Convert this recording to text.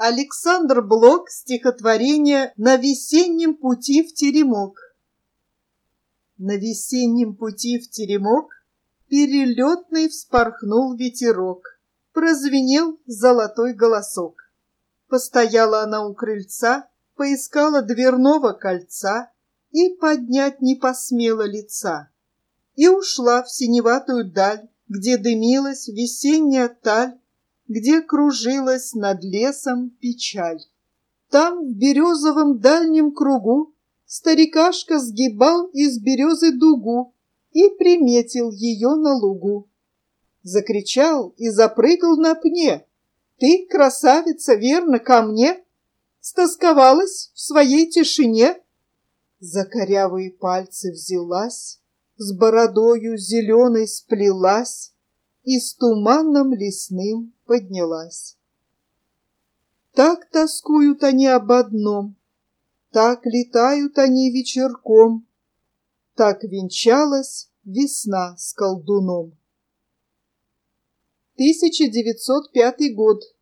Александр Блок, стихотворение «На весеннем пути в теремок». На весеннем пути в теремок перелетный вспорхнул ветерок, прозвенел золотой голосок. Постояла она у крыльца, поискала дверного кольца и поднять не посмела лица. И ушла в синеватую даль, где дымилась весенняя таль, где кружилась над лесом печаль. Там, в березовом дальнем кругу, старикашка сгибал из березы дугу и приметил ее на лугу. Закричал и запрыгал на пне: «Ты, красавица, верно, ко мне? Стосковалась в своей тишине?» За корявые пальцы взялась, с бородою зеленой сплелась и с туманом лесным поднялась. Так тоскуют они об одном, так летают они вечерком, так венчалась весна с колдуном. 1905 год.